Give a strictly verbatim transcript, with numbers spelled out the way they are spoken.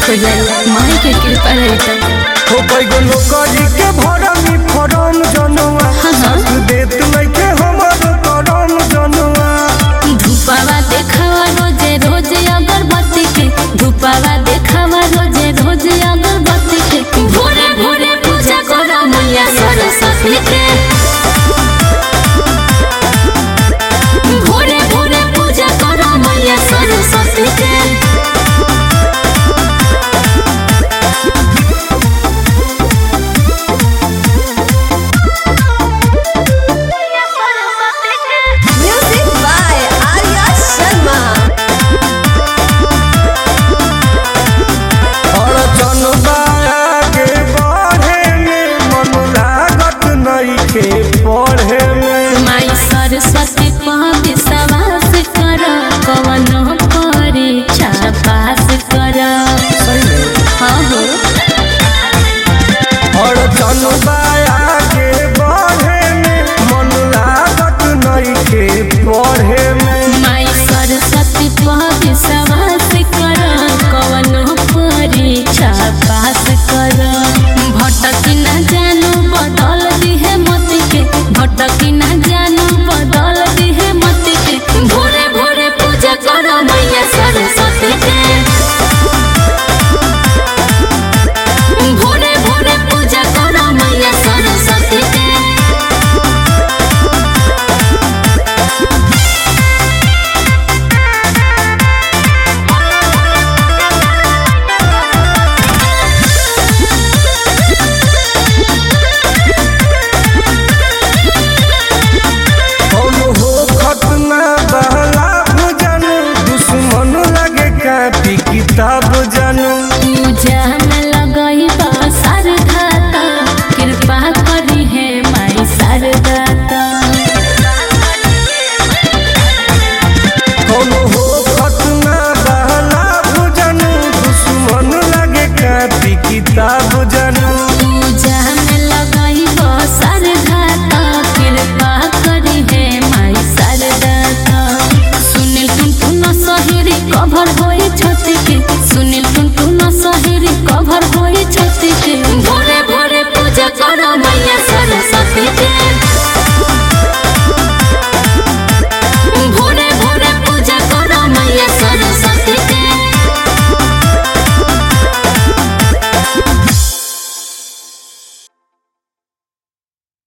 ठीक हो जाए माई के कृपा रही तो हो बैगो नौकरी के भरमी फरम जनुआ साथ देत लइके हमर करम जनुआ धूपावा देखावा रोजे रोजे अगरबत्ती के धूपावा देखावा रोजे रोजे अगरबत्ती के भोरे भोरे पूजा करो मैया सरस्वती के भोरे भोरे पूजा करो मैया सरस्वती के पढ़े में माई सरस्वती पर विश्वास कर कवनो परीक्षा पास कर हाँ हो और जनबाया के बढ़े में मन लागत नहीं के पढ़े में माई सरस्वती पर विश्वास कर कवनो परीक्षा पास कर भटकी न जानू बदल दिहे मति के भटकी न जानू बदल दिहे मति के भोरे भोरे पूजा करो मैया सरस्वती के भोरे भोरे पूजा करो मैया सरस्वती के किताब जानू पूजा में लगई बा सरदाता कृपा करी है माई सरदाता कौन हो खतना बहला भुजनू दुश्मन लगे कापी किताब जानू पूजा में लगई बा सरदाता कृपा करी है माई सरदाता सुनील टुनटुन सहेरी कभर होई छती के सुनील टुनटुन सहेरी कभर होई छती के भोरे भोरे पूजा करो मैया सरस्वती के।